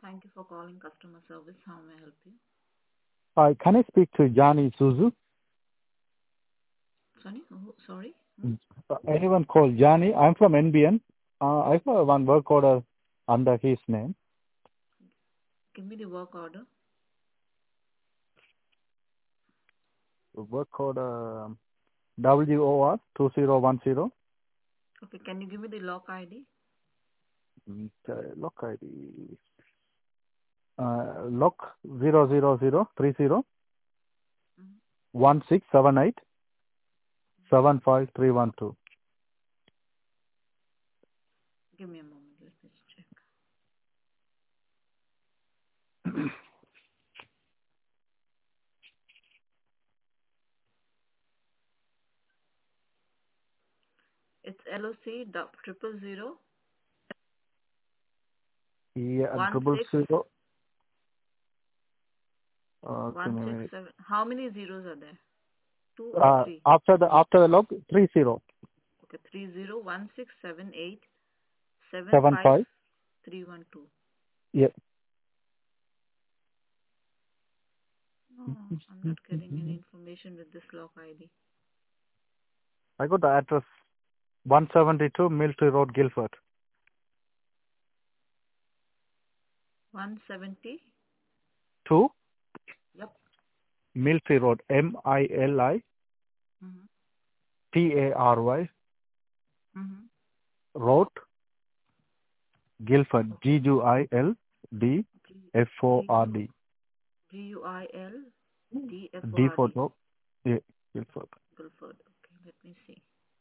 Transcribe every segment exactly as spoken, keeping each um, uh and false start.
Thank you for calling customer service. How may I help you? Hi, can I speak to Johnny Suzu? Sorry? Oh, sorry? Hmm? Mm. Uh, Anyone called Johnny? I'm from N B N. Uh, I have one work order under his name. Give me the work order. The work order um, W O R two zero one zero. Okay, can you give me the lock I D? Mm, uh, Lock I D. Uh, lock zero zero zero three zero Mhm. one six seven eight seven five three one two. Give me a moment. Let me check. It's L O C dou- triple zero Yeah, one triple six zero. Uh, give one me a six minute. seven. How many zeros are there? Two or Uh, three? after the after the lock three zero Okay, three zero one six seven eight seven seven five five. three one two. Yeah. No, I'm not getting any information with this lock I D. I got the address one seventy-two Military Road, Guildford. One seventy. two Yep. Military Road, M I L I Mhm. T A R Y Mhm. Road, Guildford, G U I L D G F O G R U D. G U I L D F O D R for D. dog. Yeah, Guildford. Guilford. Okay, let me see.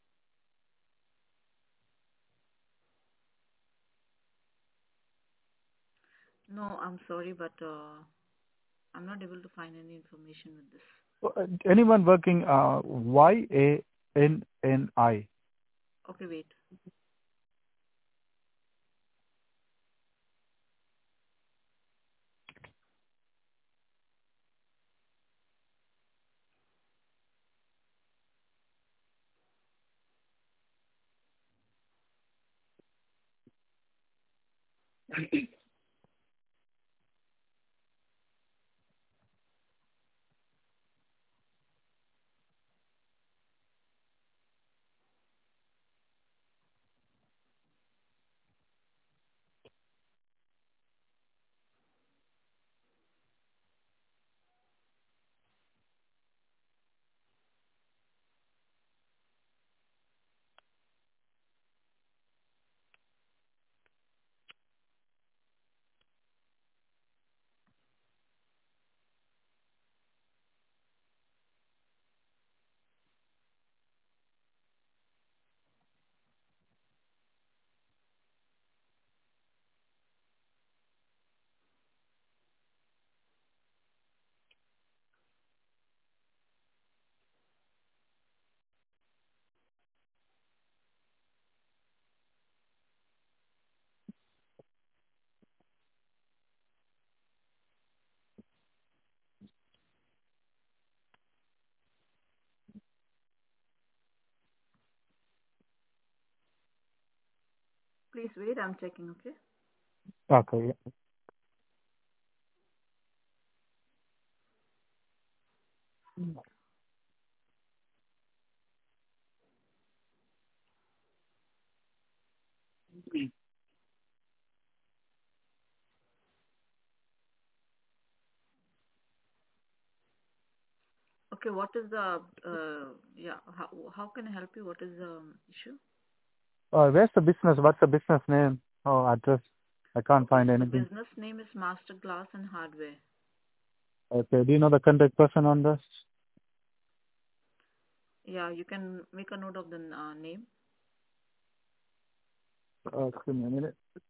No, I'm sorry, but uh, I'm not able to find any information with this. Uh, Anyone working uh, Y A N N I? Okay, wait. Please wait. I'm checking. Okay. Okay. Okay. What is the uh yeah? How how can I help you? What is the um, issue? Uh, where's the business? What's the business name? Oh, address. I can't Okay. find The anything. business name is Master Glass and Hardware. Okay. Do you know the contact person on this? Yeah, you can make a note of the uh, name. Uh, give me a minute.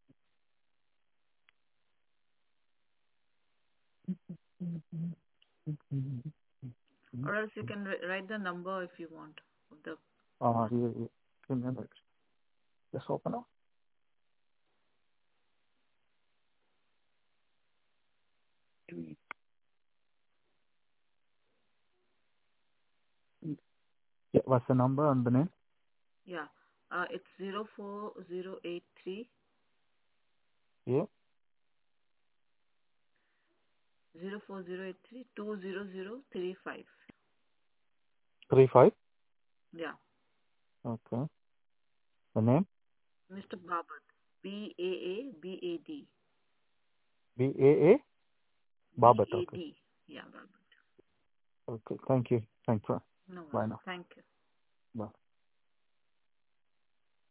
Or else you can ri- write the number if you want of the Uh, one. yeah, yeah. Give me a minute. Just open up. Yeah, what's the number and the name? Yeah. Uh, it's zero four zero eight three Yeah. zero four zero eight three two zero zero three five. Three five. Yeah. Okay. The name? Mister Babad. B A A B A D. B A A. B Babat. A Okay. D. Yeah, Babad. Okay. Thank you. Thanks. No Bye worries. now. Thank you. Bye.